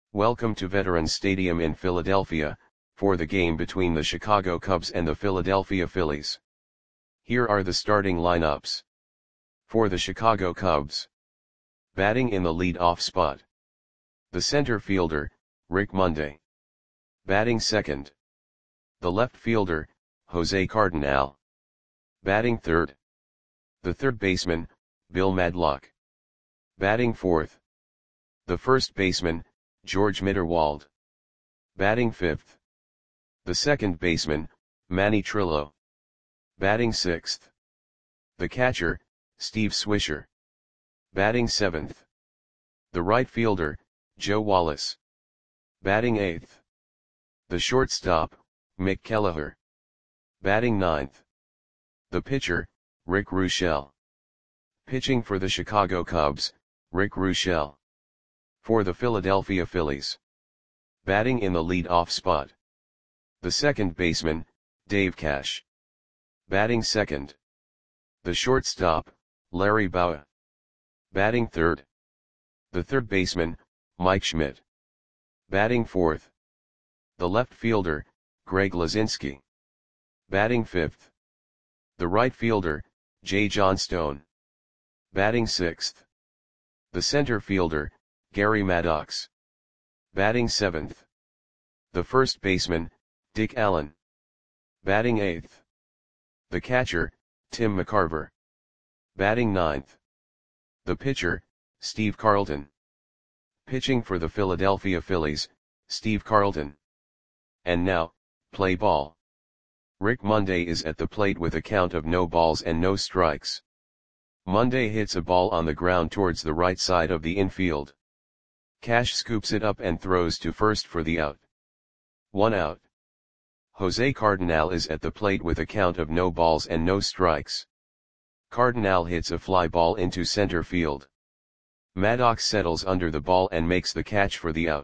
Welcome to Veterans Stadium in Philadelphia, for the game between the Chicago Cubs and the Philadelphia Phillies. Here are the starting lineups. For the Chicago Cubs. Batting in the lead-off spot. The center fielder, Rick Monday. Batting second. The left fielder, Jose Cardinal. Batting third. The third baseman, Bill Madlock. Batting fourth. The first baseman, George Mitterwald. Batting fifth. The second baseman, Manny Trillo. Batting sixth. The catcher, Steve Swisher. Batting seventh. The right fielder, Joe Wallace. Batting eighth. The shortstop, Mick Kelleher. Batting ninth. The pitcher, Rick Ruschel. Pitching for the Chicago Cubs, Rick Ruschel. For the Philadelphia Phillies. Batting in the lead-off spot. The second baseman, Dave Cash. Batting second. The shortstop, Larry Bowa. Batting third. The third baseman, Mike Schmidt. Batting fourth. The left fielder, Greg Luzinski. Batting fifth. The right fielder, Jay Johnstone. Batting sixth. The center fielder, Gary Maddox. Batting seventh. The first baseman, Dick Allen. Batting eighth. The catcher, Tim McCarver. Batting ninth. The pitcher, Steve Carlton. Pitching for the Philadelphia Phillies, Steve Carlton. And now, play ball. Rick Monday is at the plate with a count of no balls and no strikes. Monday hits a ball on the ground towards the right side of the infield. Cash scoops it up and throws to first for the out. 1 out. Jose Cardinal is at the plate with a count of no balls and no strikes. Cardinal hits a fly ball into center field. Maddox settles under the ball and makes the catch for the out.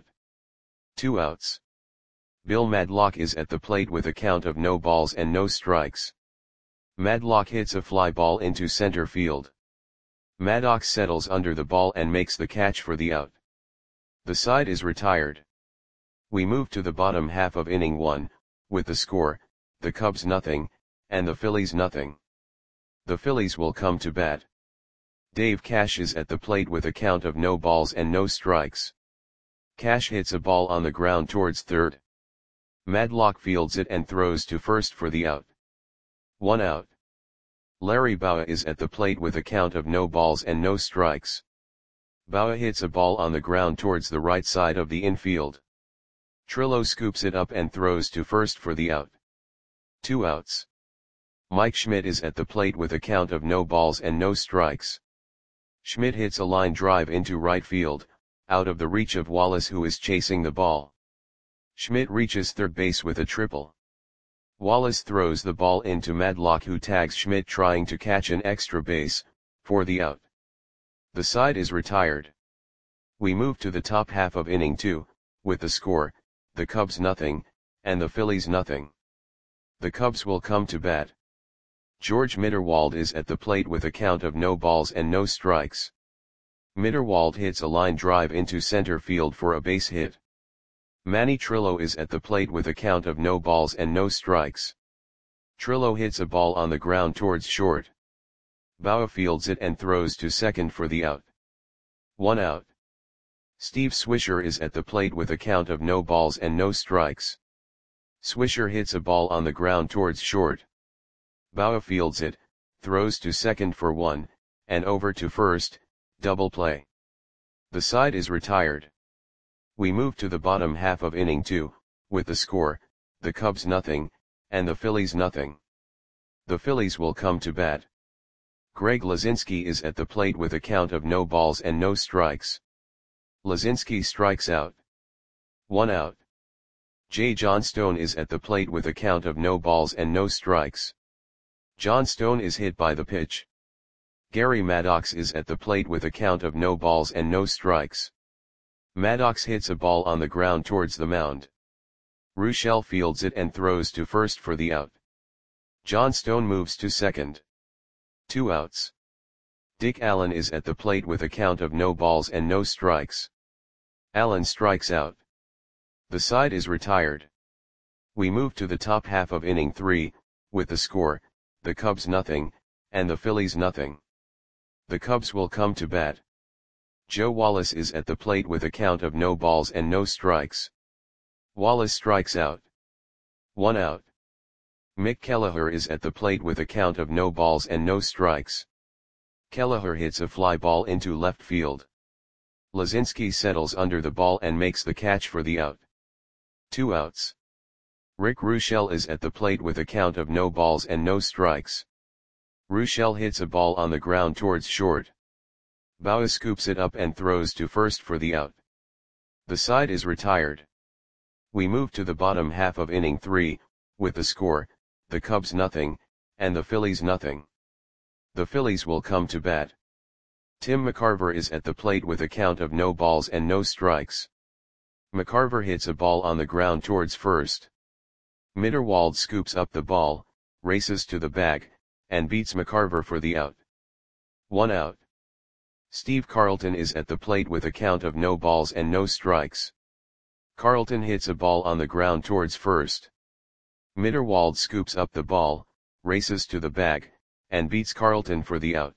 2 outs. Bill Madlock is at the plate with a count of no balls and no strikes. Madlock hits a fly ball into center field. Maddox settles under the ball and makes the catch for the out. The side is retired. We move to the bottom half of inning 1, with the score, the Cubs nothing, and the Phillies nothing. The Phillies will come to bat. Dave Cash is at the plate with a count of no balls and no strikes. Cash hits a ball on the ground towards third. Madlock fields it and throws to first for the out. 1 out. Larry Bowa is at the plate with a count of no balls and no strikes. Bowa hits a ball on the ground towards the right side of the infield. Trillo scoops it up and throws to first for the out. 2 outs. Mike Schmidt is at the plate with a count of no balls and no strikes. Schmidt hits a line drive into right field, out of the reach of Wallace who is chasing the ball. Schmidt reaches third base with a triple. Wallace throws the ball into Madlock who tags Schmidt trying to catch an extra base, for the out. The side is retired. We move to the top half of inning 2, with the score, the Cubs nothing, and the Phillies nothing. The Cubs will come to bat. George Mitterwald is at the plate with a count of no balls and no strikes. Mitterwald hits a line drive into center field for a base hit. Manny Trillo is at the plate with a count of no balls and no strikes. Trillo hits a ball on the ground towards short. Bowa fields it and throws to second for the out. 1 out. Steve Swisher is at the plate with a count of no balls and no strikes. Swisher hits a ball on the ground towards short. Bowa fields it, throws to second for 1, and over to first, double play. The side is retired. We move to the bottom half of inning 2, with the score, the Cubs nothing, and the Phillies nothing. The Phillies will come to bat. Greg Luzinski is at the plate with a count of no balls and no strikes. Luzinski strikes out. 1 out. Jay Johnstone is at the plate with a count of no balls and no strikes. Johnstone is hit by the pitch. Gary Maddox is at the plate with a count of no balls and no strikes. Maddox hits a ball on the ground towards the mound. Ruschel fields it and throws to first for the out. Johnstone moves to second. 2 outs. Dick Allen is at the plate with a count of no balls and no strikes. Allen strikes out. The side is retired. We move to the top half of inning 3, with the score, the Cubs nothing, and the Phillies nothing. The Cubs will come to bat. Joe Wallace is at the plate with a count of no balls and no strikes. Wallace strikes out. 1 out. Mick Kelleher is at the plate with a count of no balls and no strikes. Kelleher hits a fly ball into left field. Lazinski settles under the ball and makes the catch for the out. 2 outs. Rick Ruschel is at the plate with a count of no balls and no strikes. Ruschel hits a ball on the ground towards short. Bauer scoops it up and throws to first for the out. The side is retired. We move to the bottom half of inning 3, with the score, the Cubs nothing, and the Phillies nothing. The Phillies will come to bat. Tim McCarver is at the plate with a count of no balls and no strikes. McCarver hits a ball on the ground towards first. Mitterwald scoops up the ball, races to the bag, and beats McCarver for the out. 1 out. Steve Carlton is at the plate with a count of no balls and no strikes. Carlton hits a ball on the ground towards first. Mitterwald scoops up the ball, races to the bag, and beats Carlton for the out.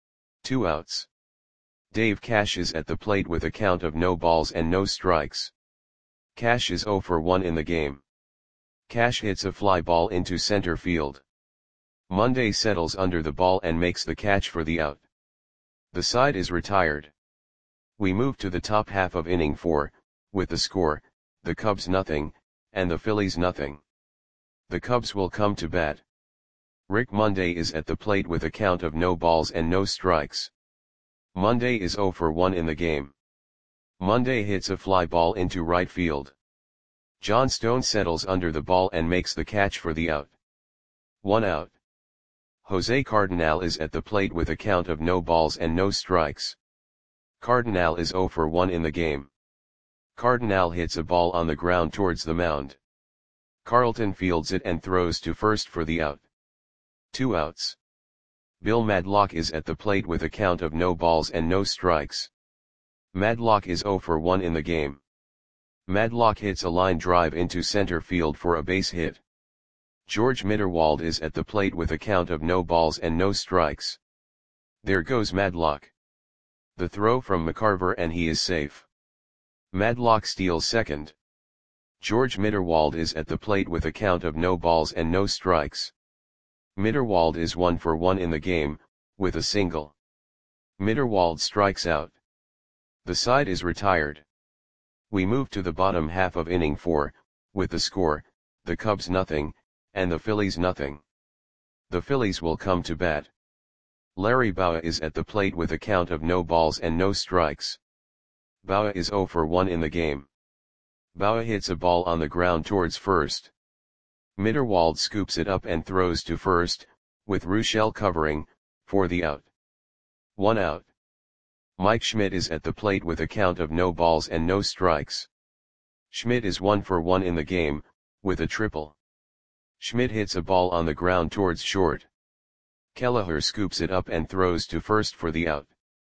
2 outs. Dave Cash is at the plate with a count of no balls and no strikes. Cash is 0 for 1 in the game. Cash hits a fly ball into center field. Monday settles under the ball and makes the catch for the out. The side is retired. We move to the top half of inning 4, with the score, the Cubs nothing, and the Phillies nothing. The Cubs will come to bat. Rick Monday is at the plate with a count of no balls and no strikes. Monday is 0 for 1 in the game. Monday hits a fly ball into right field. John Stone settles under the ball and makes the catch for the out. 1 out. Jose Cardenal is at the plate with a count of no balls and no strikes. Cardenal is 0 for 1 in the game. Cardenal hits a ball on the ground towards the mound. Carlton fields it and throws to first for the out. 2 outs. Bill Madlock is at the plate with a count of no balls and no strikes. Madlock is 0 for 1 in the game. Madlock hits a line drive into center field for a base hit. George Mitterwald is at the plate with a count of no balls and no strikes. There goes Madlock. The throw from McCarver and he is safe. Madlock steals second. George Mitterwald is at the plate with a count of no balls and no strikes. Mitterwald is 1 for 1 in the game, with a single. Mitterwald strikes out. The side is retired. We move to the bottom half of inning 4, with the score, the Cubs nothing, and the Phillies nothing. The Phillies will come to bat. Larry Bowa is at the plate with a count of no balls and no strikes. Bowa is 0 for 1 in the game. Bowa hits a ball on the ground towards first. Mitterwald scoops it up and throws to first, with Ruschel covering, for the out. 1 out. Mike Schmidt is at the plate with a count of no balls and no strikes. Schmidt is 1 for 1 in the game, with a triple. Schmidt hits a ball on the ground towards short. Kelleher scoops it up and throws to first for the out.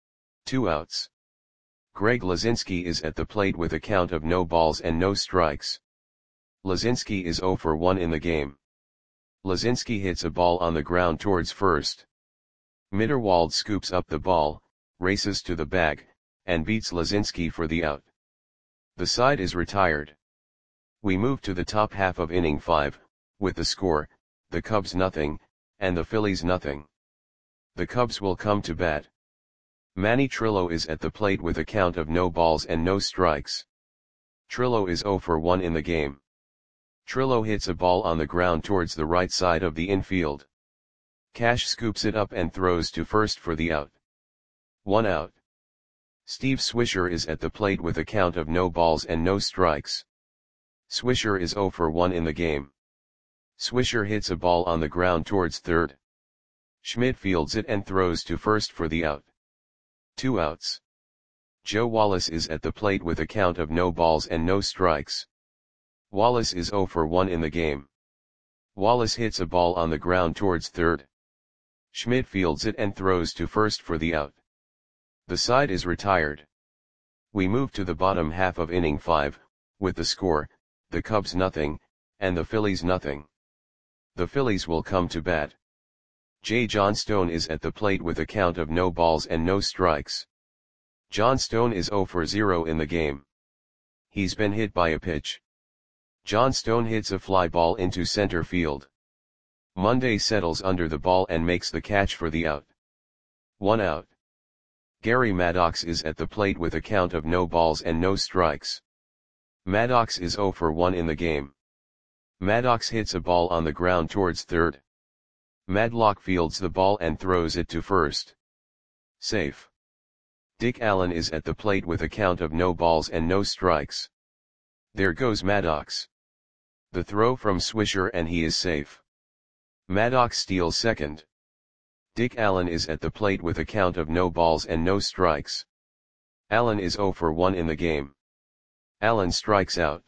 2 outs. Greg Lazinski is at the plate with a count of no balls and no strikes. Lazinski is 0 for 1 in the game. Lazinski hits a ball on the ground towards first. Mitterwald scoops up the ball, races to the bag, and beats Lazinski for the out. The side is retired. We move to the top half of inning 5, with the score, the Cubs nothing, and the Phillies nothing. The Cubs will come to bat. Manny Trillo is at the plate with a count of no balls and no strikes. Trillo is 0 for 1 in the game. Trillo hits a ball on the ground towards the right side of the infield. Cash scoops it up and throws to first for the out. 1 out. Steve Swisher is at the plate with a count of no balls and no strikes. Swisher is 0 for 1 in the game. Swisher hits a ball on the ground towards third. Schmidt fields it and throws to first for the out. 2 outs. Joe Wallace is at the plate with a count of no balls and no strikes. Wallace is 0 for 1 in the game. Wallace hits a ball on the ground towards third. Schmidt fields it and throws to first for the out. The side is retired. We move to the bottom half of inning 5, with the score, the Cubs nothing, and the Phillies nothing. The Phillies will come to bat. J. Johnstone is at the plate with a count of no balls and no strikes. Johnstone is 0 for 0 in the game. He's been hit by a pitch. Johnstone hits a fly ball into center field. Monday settles under the ball and makes the catch for the out. 1 out. Gary Maddox is at the plate with a count of no balls and no strikes. Maddox is 0 for 1 in the game. Maddox hits a ball on the ground towards third. Madlock fields the ball and throws it to first. Safe. Dick Allen is at the plate with a count of no balls and no strikes. There goes Maddox. The throw from Swisher and he is safe. Maddox steals second. Dick Allen is at the plate with a count of no balls and no strikes. Allen is 0 for 1 in the game. Allen strikes out.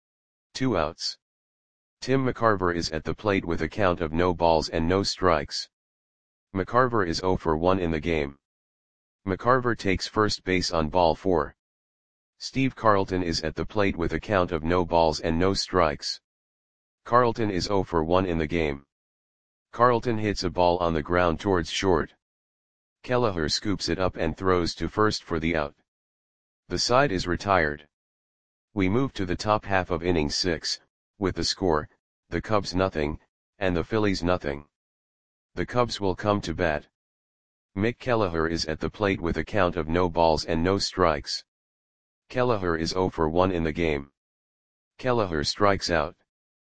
2 outs. Tim McCarver is at the plate with a count of no balls and no strikes. McCarver is 0 for 1 in the game. McCarver takes first base on ball 4. Steve Carlton is at the plate with a count of no balls and no strikes. Carlton is 0 for 1 in the game. Carlton hits a ball on the ground towards short. Kelleher scoops it up and throws to first for the out. The side is retired. We move to the top half of inning 6, with the score, the Cubs nothing, and the Phillies nothing. The Cubs will come to bat. Mick Kelleher is at the plate with a count of no balls and no strikes. Kelleher is 0 for 1 in the game. Kelleher strikes out.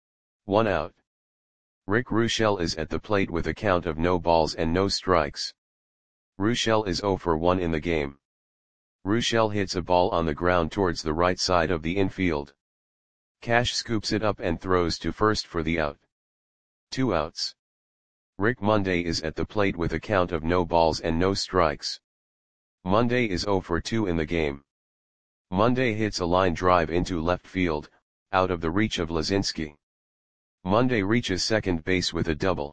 1 out. Rick Ruschel is at the plate with a count of no balls and no strikes. Ruschel is 0 for 1 in the game. Ruschel hits a ball on the ground towards the right side of the infield. Cash scoops it up and throws to first for the out. 2 outs. Rick Monday is at the plate with a count of no balls and no strikes. Monday is 0 for 2 in the game. Monday hits a line drive into left field, out of the reach of Lazinski. Monday reaches second base with a double.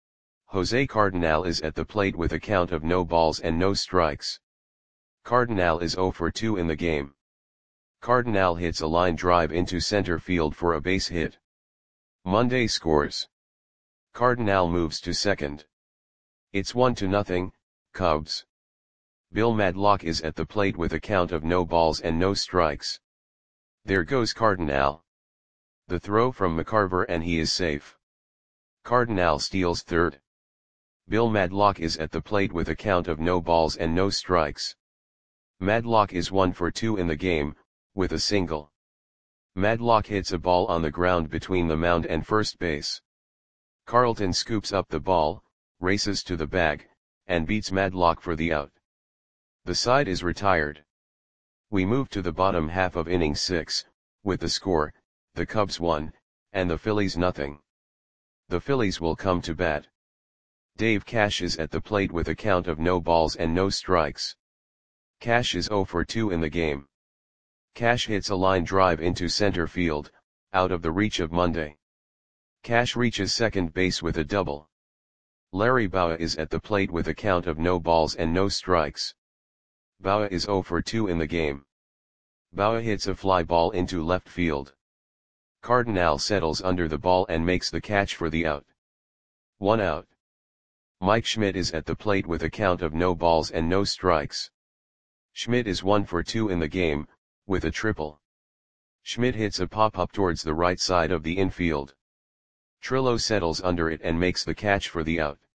Jose Cardinal is at the plate with a count of no balls and no strikes. Cardinal is 0 for 2 in the game. Cardinal hits a line drive into center field for a base hit. Monday scores. Cardinal moves to second. It's 1-0, Cubs. Bill Madlock is at the plate with a count of no balls and no strikes. There goes Cardinal. The throw from McCarver and he is safe. Cardinal steals third. Bill Madlock is at the plate with a count of no balls and no strikes. Madlock is 1 for 2 in the game, with a single. Madlock hits a ball on the ground between the mound and first base. Carlton scoops up the ball, races to the bag, and beats Madlock for the out. The side is retired. We move to the bottom half of inning 6, with the score, the Cubs 1, and the Phillies nothing. The Phillies will come to bat. Dave Cash is at the plate with a count of no balls and no strikes. Cash is 0 for 2 in the game. Cash hits a line drive into center field, out of the reach of Monday. Cash reaches second base with a double. Larry Bowa is at the plate with a count of no balls and no strikes. Bowa is 0 for 2 in the game. Bowa hits a fly ball into left field. Cardinal settles under the ball and makes the catch for the out. 1 out. Mike Schmidt is at the plate with a count of no balls and no strikes. Schmidt is 1 for 2 in the game, with a triple. Schmidt hits a pop-up towards the right side of the infield. Trillo settles under it and makes the catch for the out.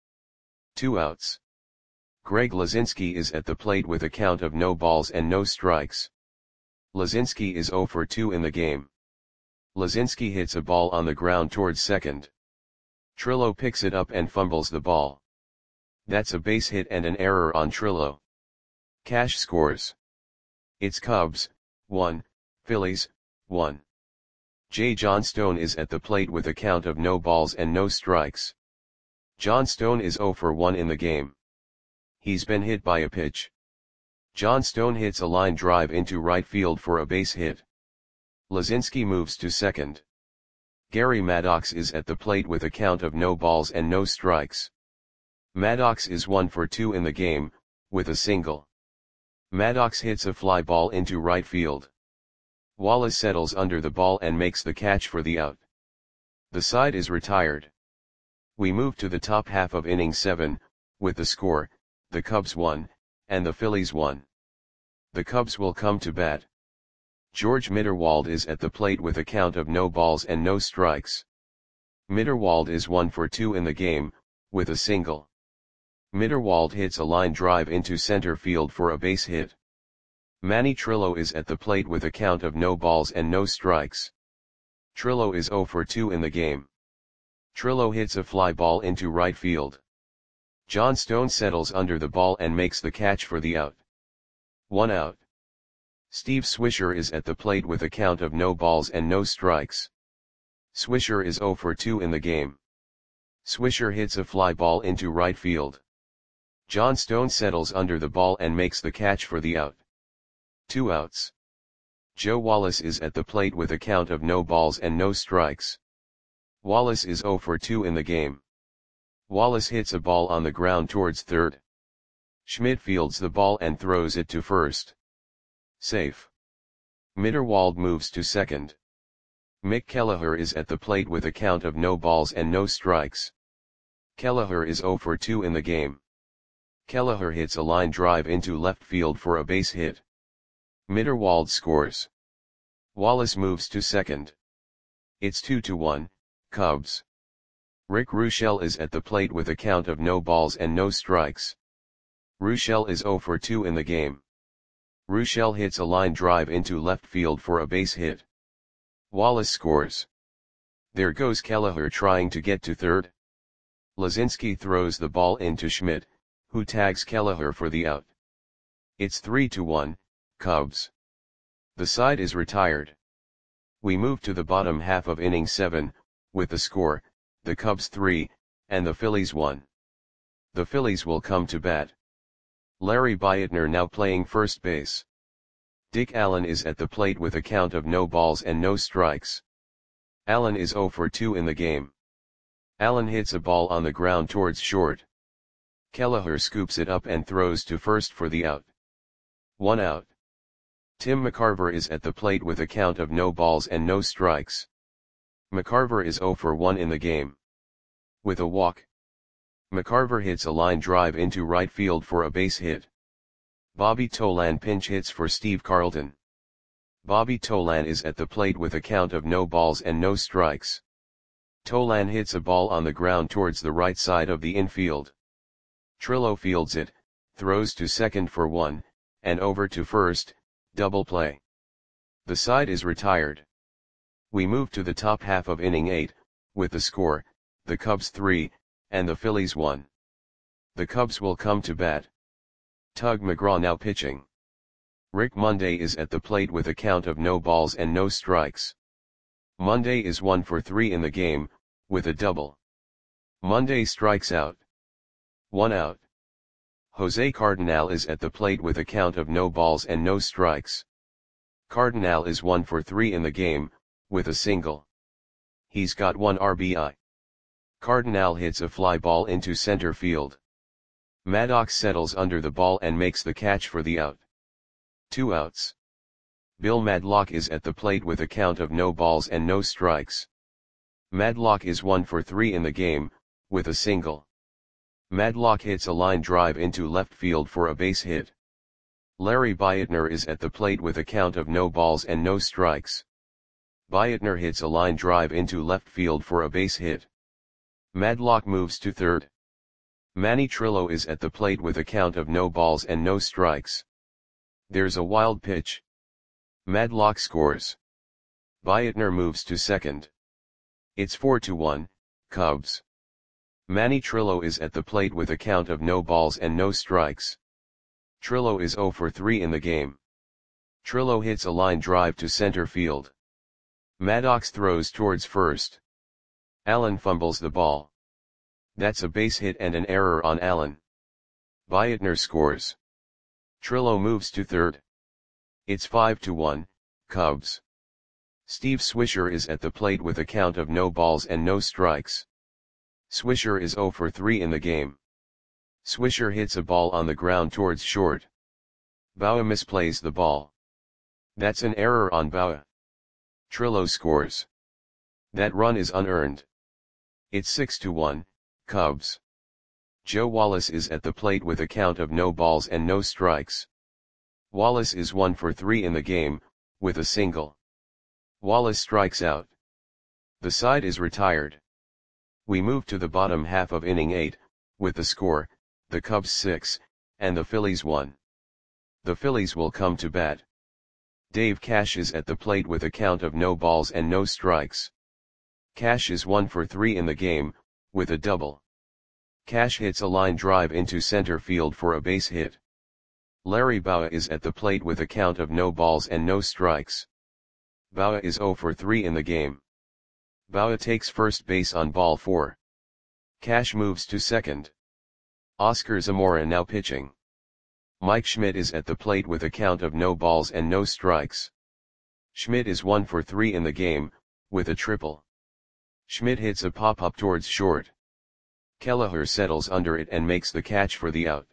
2 outs. Greg Lazinski is at the plate with a count of no balls and no strikes. Lazinski is 0 for 2 in the game. Lazinski hits a ball on the ground towards second. Trillo picks it up and fumbles the ball. That's a base hit and an error on Trillo. Cash scores. It's Cubs, 1, Phillies, 1. J. Johnstone is at the plate with a count of no balls and no strikes. Johnstone is 0 for 1 in the game. He's been hit by a pitch. Johnstone hits a line drive into right field for a base hit. Lazinski moves to second. Gary Maddox is at the plate with a count of no balls and no strikes. Maddox is 1 for 2 in the game, with a single. Maddox hits a fly ball into right field. Wallace settles under the ball and makes the catch for the out. The side is retired. We move to the top half of inning 7, with the score, the Cubs 1, and the Phillies 1. The Cubs will come to bat. George Mitterwald is at the plate with a count of no balls and no strikes. Mitterwald is 1 for 2 in the game, with a single. Mitterwald hits a line drive into center field for a base hit. Manny Trillo is at the plate with a count of no balls and no strikes. Trillo is 0 for 2 in the game. Trillo hits a fly ball into right field. John Stone settles under the ball and makes the catch for the out. 1 out. Steve Swisher is at the plate with a count of no balls and no strikes. Swisher is 0 for 2 in the game. Swisher hits a fly ball into right field. John Stone settles under the ball and makes the catch for the out. 2 outs. Joe Wallace is at the plate with a count of no balls and no strikes. Wallace is 0 for 2 in the game. Wallace hits a ball on the ground towards third. Schmidt fields the ball and throws it to first. Safe. Mitterwald moves to second. Mick Kelleher is at the plate with a count of no balls and no strikes. Kelleher is 0 for 2 in the game. Kelleher hits a line drive into left field for a base hit. Mitterwald scores. Wallace moves to second. It's 2-1, Cubs. Rick Ruschel is at the plate with a count of no balls and no strikes. Ruschel is 0 for 2 in the game. Ruschel hits a line drive into left field for a base hit. Wallace scores. There goes Kelleher trying to get to third. Lazinski throws the ball into Schmidt, who tags Kelleher for the out. It's 3-1, Cubs. The side is retired. We move to the bottom half of inning 7, with the score, the Cubs 3, and the Phillies 1. The Phillies will come to bat. Larry Beitner now playing first base. Dick Allen is at the plate with a count of no balls and no strikes. Allen is 0 for 2 in the game. Allen hits a ball on the ground towards short. Kelleher scoops it up and throws to first for the out. 1 out. Tim McCarver is at the plate with a count of no balls and no strikes. McCarver is 0 for 1 in the game. With a walk, McCarver hits a line drive into right field for a base hit. Bobby Tolan pinch hits for Steve Carlton. Bobby Tolan is at the plate with a count of no balls and no strikes. Tolan hits a ball on the ground towards the right side of the infield. Trillo fields it, throws to second for 1, and over to first, double play. The side is retired. We move to the top half of inning 8, with the score, the Cubs 3, and the Phillies 1. The Cubs will come to bat. Tug McGraw now pitching. Rick Monday is at the plate with a count of no balls and no strikes. Monday is 1 for 3 in the game, with a double. Monday strikes out. 1 out. Jose Cardinal is at the plate with a count of no balls and no strikes. Cardinal is 1 for 3 in the game, with a single. He's got 1 RBI. Cardinal hits a fly ball into center field. Maddox settles under the ball and makes the catch for the out. 2 outs. Bill Madlock is at the plate with a count of no balls and no strikes. Madlock is 1 for 3 in the game, with a single. Madlock hits a line drive into left field for a base hit. Larry Beitner is at the plate with a count of no balls and no strikes. Beitner hits a line drive into left field for a base hit. Madlock moves to third. Manny Trillo is at the plate with a count of no balls and no strikes. There's a wild pitch. Madlock scores. Beitner moves to second. It's 4-1, Cubs. Manny Trillo is at the plate with a count of no balls and no strikes. Trillo is 0 for 3 in the game. Trillo hits a line drive to center field. Maddox throws towards first. Allen fumbles the ball. That's a base hit and an error on Allen. Beitner scores. Trillo moves to third. It's 5-1, Cubs. Steve Swisher is at the plate with a count of no balls and no strikes. Swisher is 0 for 3 in the game. Swisher hits a ball on the ground towards short. Bauer misplays the ball. That's an error on Bauer. Trillo scores. That run is unearned. It's 6-1, Cubs. Joe Wallace is at the plate with a count of no balls and no strikes. Wallace is 1 for 3 in the game, with a single. Wallace strikes out. The side is retired. We move to the bottom half of inning 8, with the score, the Cubs 6, and the Phillies 1. The Phillies will come to bat. Dave Cash is at the plate with a count of no balls and no strikes. Cash is 1 for 3 in the game, with a double. Cash hits a line drive into center field for a base hit. Larry Bowa is at the plate with a count of no balls and no strikes. Bowa is 0 for 3 in the game. Bowa takes first base on ball 4. Cash moves to second. Oscar Zamora now pitching. Mike Schmidt is at the plate with a count of no balls and no strikes. Schmidt is 1 for 3 in the game, with a triple. Schmidt hits a pop-up towards short. Kelleher settles under it and makes the catch for the out.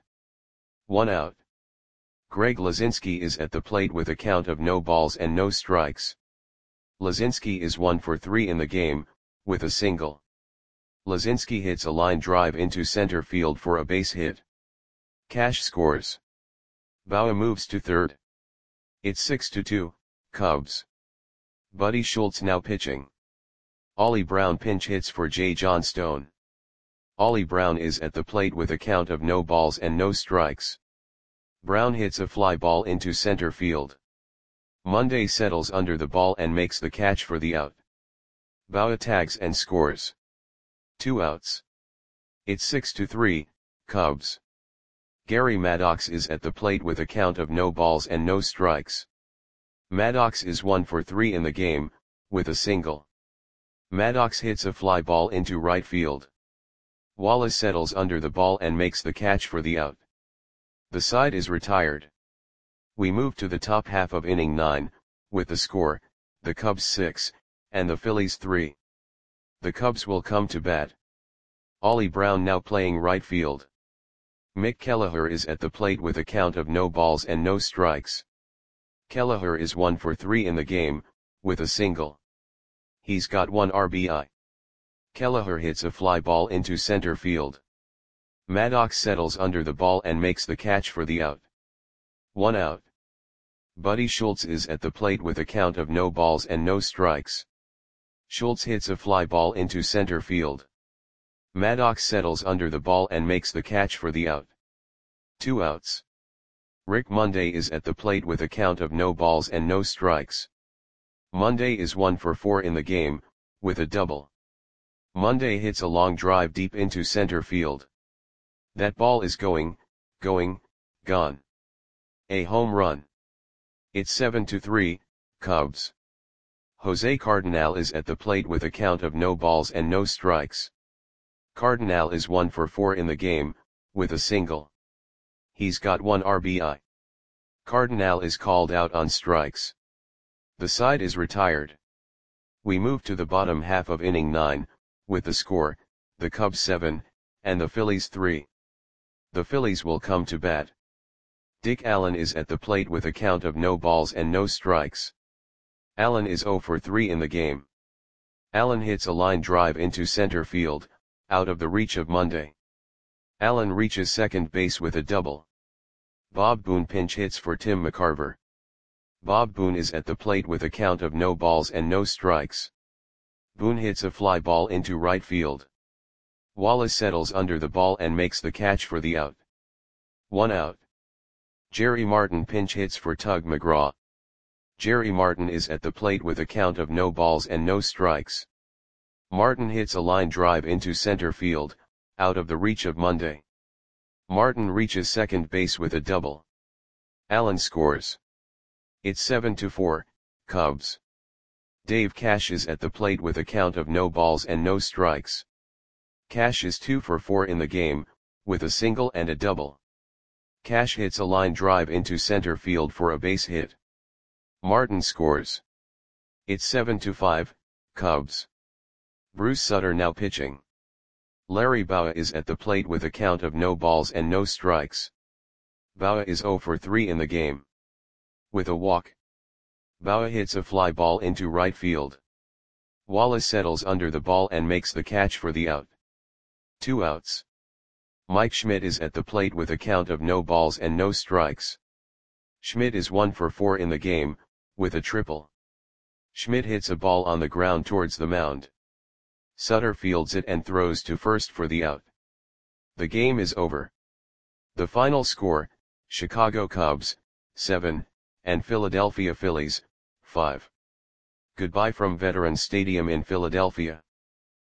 1 out. Greg Lazinski is at the plate with a count of no balls and no strikes. Lazinski is 1 for 3 in the game, with a single. Lazinski hits a line drive into center field for a base hit. Cash scores. Bowa moves to third. It's 6-2, Cubs. Buddy Schultz now pitching. Ollie Brown pinch hits for Jay Johnstone. Ollie Brown is at the plate with a count of no balls and no strikes. Brown hits a fly ball into center field. Monday settles under the ball and makes the catch for the out. Bowa tags and scores. 2 outs. It's 6-3, Cubs. Gary Maddox is at the plate with a count of no balls and no strikes. Maddox is 1 for 3 in the game, with a single. Maddox hits a fly ball into right field. Wallace settles under the ball and makes the catch for the out. The side is retired. We move to the top half of inning 9, with the score, the Cubs 6, and the Phillies 3. The Cubs will come to bat. Ollie Brown now playing right field. Mick Kelleher is at the plate with a count of no balls and no strikes. Kelleher is 1 for 3 in the game, with a single. He's got 1 RBI. Kelleher hits a fly ball into center field. Maddox settles under the ball and makes the catch for the out. 1 out. Buddy Schultz is at the plate with a count of no balls and no strikes. Schultz hits a fly ball into center field. Maddox settles under the ball and makes the catch for the out. 2 outs. Rick Monday is at the plate with a count of no balls and no strikes. Monday is 1 for 4 in the game, with a double. Monday hits a long drive deep into center field. That ball is gone. A home run. It's 7-3, Cubs. Jose Cardinal is at the plate with a count of no balls and no strikes. Cardinal is 1 for 4 in the game, with a single. He's got 1 RBI. Cardinal is called out on strikes. The side is retired. We move to the bottom half of inning 9, with the score, the Cubs 7, and the Phillies 3. The Phillies will come to bat. Dick Allen is at the plate with a count of no balls and no strikes. Allen is 0 for 3 in the game. Allen hits a line drive into center field, out of the reach of Monday. Allen reaches second base with a double. Bob Boone pinch hits for Tim McCarver. Bob Boone is at the plate with a count of no balls and no strikes. Boone hits a fly ball into right field. Wallace settles under the ball and makes the catch for the out. 1 out. Jerry Martin pinch hits for Tug McGraw. Jerry Martin is at the plate with a count of no balls and no strikes. Martin hits a line drive into center field, out of the reach of Monday. Martin reaches second base with a double. Allen scores. It's 7-4, Cubs. Dave Cash is at the plate with a count of no balls and no strikes. Cash is 2 for 4 in the game, with a single and a double. Cash hits a line drive into center field for a base hit. Martin scores. It's 7-5, Cubs. Bruce Sutter now pitching. Larry Bowa is at the plate with a count of no balls and no strikes. Bauer is 0 for 3 in the game. With a walk, Bauer hits a fly ball into right field. Wallace settles under the ball and makes the catch for the out. 2 outs. Mike Schmidt is at the plate with a count of no balls and no strikes. Schmidt is 1 for 4 in the game, with a triple. Schmidt hits a ball on the ground towards the mound. Sutter fields it and throws to first for the out. The game is over. The final score, Chicago Cubs, 7, and Philadelphia Phillies, 5. Goodbye from Veterans Stadium in Philadelphia.